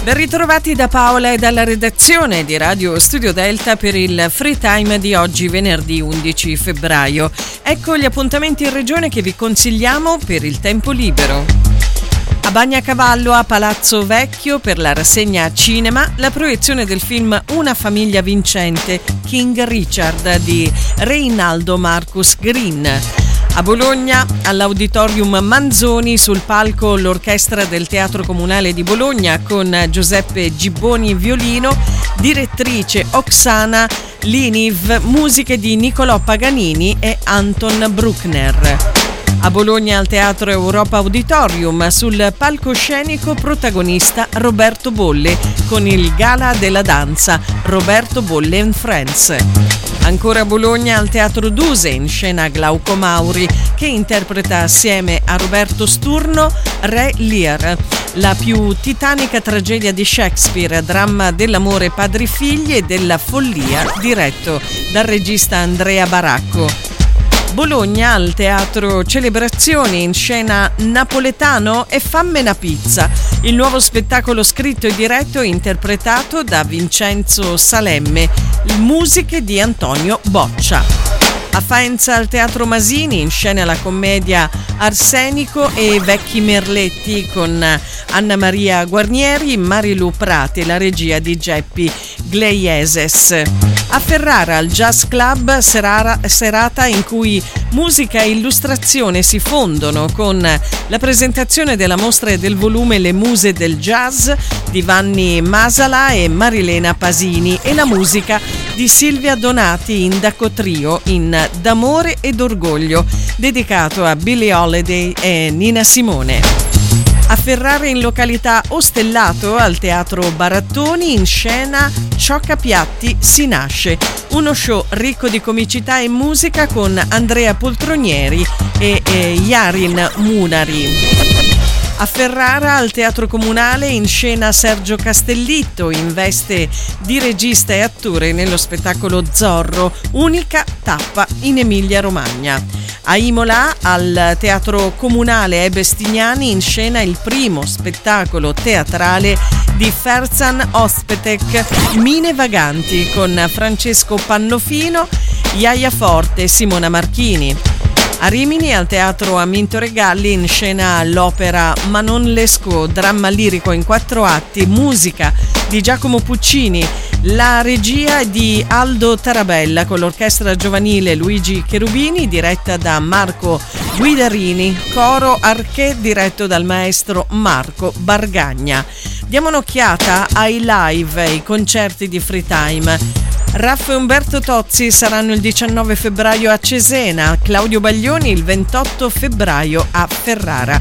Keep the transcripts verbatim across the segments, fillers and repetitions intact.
Ben ritrovati da Paola e dalla redazione di Radio Studio Delta per il Free Time di oggi, venerdì undici febbraio. Ecco gli appuntamenti in regione che vi consigliamo per il tempo libero. A Bagnacavallo, a Palazzo Vecchio, per la rassegna cinema, la proiezione del film Una famiglia vincente, King Richard di Reinaldo Marcus Green. A Bologna, all'Auditorium Manzoni, sul palco l'Orchestra del Teatro Comunale di Bologna con Giuseppe Gibboni violino, direttrice Oksana Liniv, musiche di Niccolò Paganini e Anton Bruckner. A Bologna, al Teatro Europa Auditorium, sul palcoscenico protagonista Roberto Bolle con il Gala della Danza Roberto Bolle and Friends. Ancora a Bologna, al Teatro Duse, in scena Glauco Mauri, che interpreta assieme a Roberto Sturno Re Lear, la più titanica tragedia di Shakespeare, dramma dell'amore padri-figli e della follia, diretto dal regista Andrea Baracco. Bologna, al Teatro Celebrazioni, in scena Napoletano e Fammi una pizza, il nuovo spettacolo scritto e diretto e interpretato da Vincenzo Salemme, musiche di Antonio Boccia. A Faenza, al Teatro Masini, in scena la commedia Arsenico e Vecchi Merletti con Anna Maria Guarnieri, Marilu Prati, la regia di Geppi Gleieses. A Ferrara, al Jazz Club, serara, serata in cui musica e illustrazione si fondono con la presentazione della mostra e del volume Le Muse del Jazz di Vanni Masala e Marilena Pasini e la musica di Silvia Donati in Daco Trio in D'amore ed orgoglio, dedicato a Billie Holiday e Nina Simone. A Ferrara, in località Ostellato, al Teatro Barattoni, in scena Cioccapiatti si nasce, uno show ricco di comicità e musica con Andrea Poltronieri e, e Yarin Munari. A Ferrara, al Teatro Comunale, in scena Sergio Castellitto in veste di regista e attore nello spettacolo Zorro, unica tappa in Emilia-Romagna. A Imola, al Teatro Comunale Ebestignani, in scena il primo spettacolo teatrale di Ferzan Ospetek, Mine Vaganti, con Francesco Pannofino, Iaia Forte e Simona Marchini. A Rimini, al Teatro Amintore Galli, in scena l'opera Manon Lescaut, dramma lirico in quattro atti, musica di Giacomo Puccini, la regia di Aldo Tarabella con l'orchestra giovanile Luigi Cherubini, diretta da Marco Guidarini, coro Arché diretto dal maestro Marco Bargagna. Diamo un'occhiata ai live, ai concerti di Free Time. Raffa e Umberto Tozzi saranno il diciannove febbraio a Cesena, Claudio Baglioni il ventotto febbraio a Ferrara.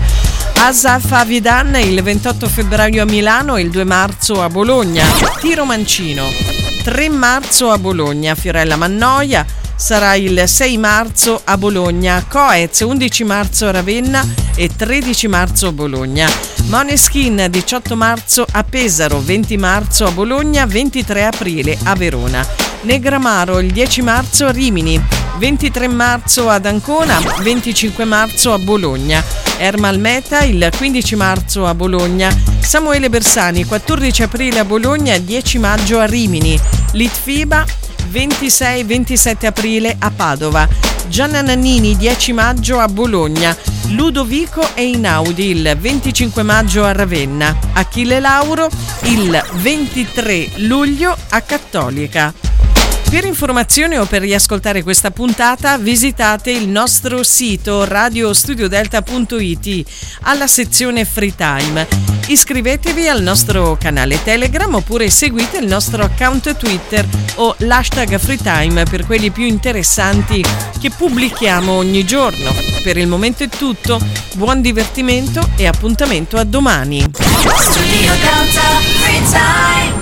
Asaf Avidan il ventotto febbraio a Milano e il due marzo a Bologna. Tiro Mancino, tre marzo a Bologna. Fiorella Mannoia sarà il sei marzo a Bologna. Coez undici marzo a Ravenna e tredici marzo a Bologna. Måneskin diciotto marzo a Pesaro, venti marzo a Bologna, ventitré aprile a Verona. Negramaro il dieci marzo a Rimini, ventitré marzo ad Ancona, venticinque marzo a Bologna. Ermal Meta il quindici marzo a Bologna. Samuele Bersani quattordici aprile a Bologna, dieci maggio a Rimini. Litfiba ventisei ventisette aprile a Padova. Gianna Nannini dieci maggio a Bologna. Ludovico Einaudi il venticinque maggio a Ravenna. Achille Lauro il ventitré luglio a Cattolica. Per informazioni o per riascoltare questa puntata visitate il nostro sito radio studio delta punto it alla sezione Free Time. Iscrivetevi al nostro canale Telegram oppure seguite il nostro account Twitter o l'hashtag Free Time per quelli più interessanti che pubblichiamo ogni giorno. Per il momento è tutto, buon divertimento e appuntamento a domani. Studio Delta Free Time.